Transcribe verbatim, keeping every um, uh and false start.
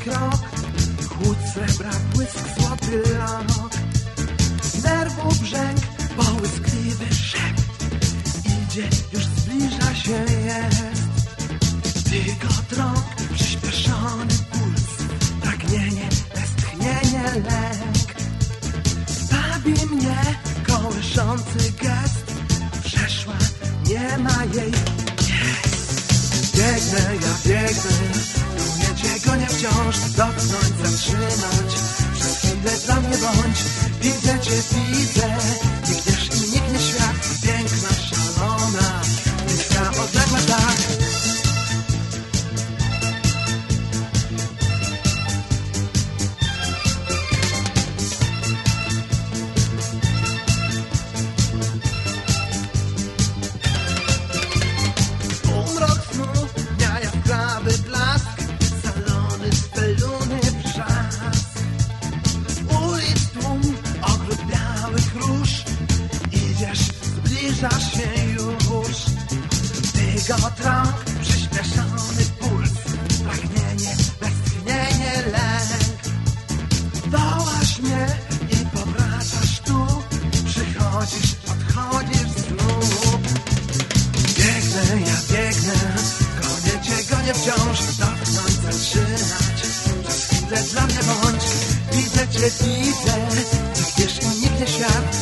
krok, chłód srebra, błysk, złoty lok. Nerwów brzęk, połyskliwy szept. Idzie, już zbliża się, jest. Dygot rąk, przyspieszony puls. Pragnienie, westchnienie, lęk. Bawi mnie kołyszący gest. Przeszła, nie ma jej, jest. Biegnę, ja biegnę, tu cię gonię wciąż. Dotknąć, zatrzymać, przez chwilę dla mnie bądź. Widzę cię, widzę, nikniesz i niknie świat. Piękna, szalona, niska, odległa tak. Zbliżasz się już. Dygot rąk, przyspieszony puls. Pragnienie, westchnienie, lęk. Wołasz mnie i powracasz tu. Przychodzisz, odchodzisz znów. Biegnę, ja biegnę, gonię cię, gonię wciąż. Dotknąć, zatrzymać, przez chwilę dla mnie bądź. Widzę cię, widzę, nikniesz i niknie świat.